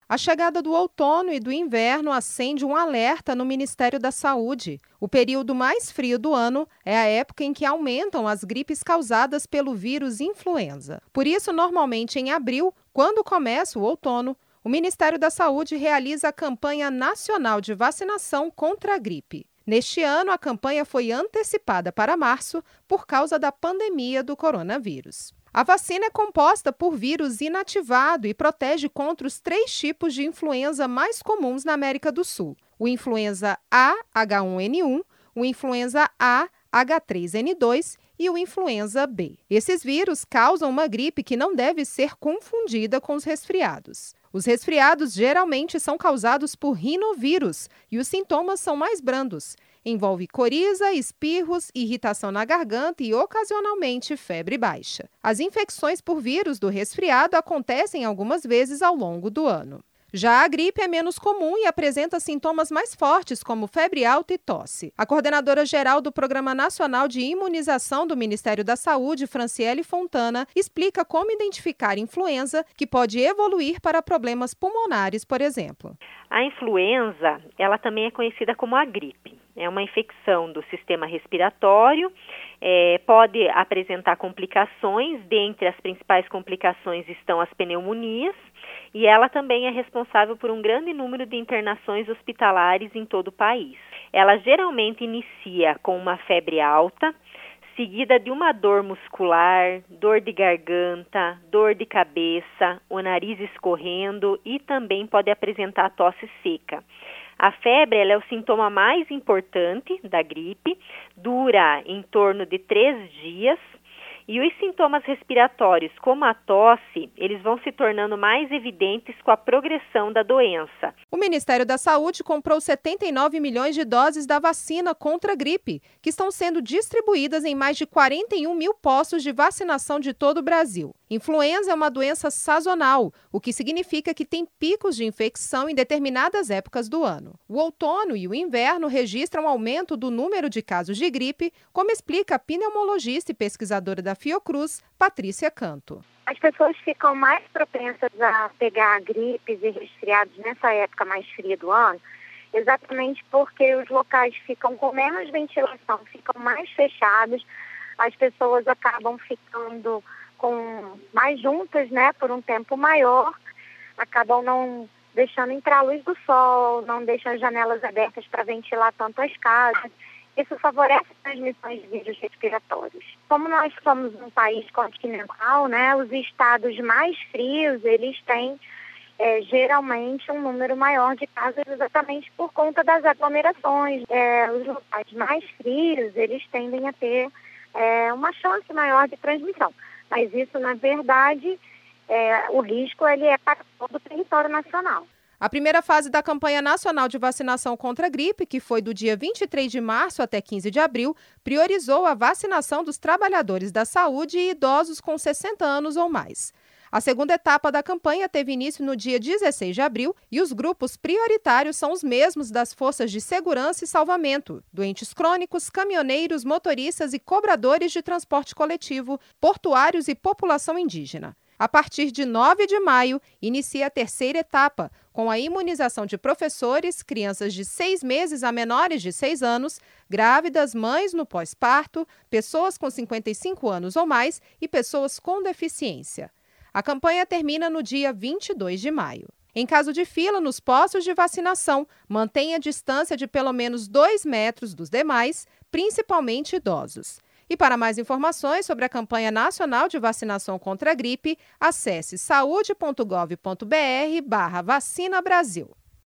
A chegada do outono e do inverno acende um alerta no Ministério da Saúde. O período mais frio do ano é a época em que aumentam as gripes causadas pelo vírus influenza. Por isso, normalmente em abril, quando começa o outono, o Ministério da Saúde realiza a campanha nacional de vacinação contra a gripe. Neste ano, a campanha foi antecipada para março por causa da pandemia do coronavírus. A vacina é composta por vírus inativado e protege contra os 3 tipos de influenza mais comuns na América do Sul: o influenza A H1N1, o influenza A H3N2 e o influenza B. Esses vírus causam uma gripe que não deve ser confundida com os resfriados. Os resfriados geralmente são causados por rinovírus e os sintomas são mais brandos. Envolve coriza, espirros, irritação na garganta e, ocasionalmente, febre baixa. As infecções por vírus do resfriado acontecem algumas vezes ao longo do ano. Já a gripe é menos comum e apresenta sintomas mais fortes, como febre alta e tosse. A coordenadora-geral do Programa Nacional de Imunização do Ministério da Saúde, Franciele Fontana, explica como identificar influenza, que pode evoluir para problemas pulmonares, por exemplo. A influenza, ela também é conhecida como a gripe. É uma infecção do sistema respiratório, pode apresentar complicações. Dentre as principais complicações estão as pneumonias, e ela também é responsável por um grande número de internações hospitalares em todo o país. Ela geralmente inicia com uma febre alta, seguida de uma dor muscular, dor de garganta, dor de cabeça, o nariz escorrendo e também pode apresentar tosse seca. A febre ela é o sintoma mais importante da gripe, dura em torno de 3 dias. E os sintomas respiratórios, como a tosse, eles vão se tornando mais evidentes com a progressão da doença. O Ministério da Saúde comprou 79 milhões de doses da vacina contra a gripe, que estão sendo distribuídas em mais de 41 mil postos de vacinação de todo o Brasil. Influenza é uma doença sazonal, o que significa que tem picos de infecção em determinadas épocas do ano. O outono e o inverno registram aumento do número de casos de gripe, como explica a pneumologista e pesquisadora da Fiocruz, Patrícia Canto. As pessoas ficam mais propensas a pegar gripes e resfriados nessa época mais fria do ano, exatamente porque os locais ficam com menos ventilação, ficam mais fechados, as pessoas acabam ficando mais juntas, por um tempo maior, acabam não deixando entrar a luz do sol, não deixam as janelas abertas para ventilar tanto as casas. Isso favorece a transmissão de vírus respiratórios. Como nós somos um país continental, os estados mais frios, eles têm geralmente um número maior de casos exatamente por conta das aglomerações. Os locais mais frios, eles tendem a ter uma chance maior de transmissão. Mas isso, na verdade, o risco ele é para todo o território nacional. A primeira fase da campanha nacional de vacinação contra a gripe, que foi do dia 23 de março até 15 de abril, priorizou a vacinação dos trabalhadores da saúde e idosos com 60 anos ou mais. A segunda etapa da campanha teve início no dia 16 de abril e os grupos prioritários são os mesmos das forças de segurança e salvamento, doentes crônicos, caminhoneiros, motoristas e cobradores de transporte coletivo, portuários e população indígena. A partir de 9 de maio, inicia a terceira etapa, com a imunização de professores, crianças de 6 meses a menores de 6 anos, grávidas, mães no pós-parto, pessoas com 55 anos ou mais e pessoas com deficiência. A campanha termina no dia 22 de maio. Em caso de fila nos postos de vacinação, mantenha a distância de pelo menos 2 metros dos demais, principalmente idosos. E para mais informações sobre a campanha nacional de vacinação contra a gripe, acesse saude.gov.br/vacina Brasil.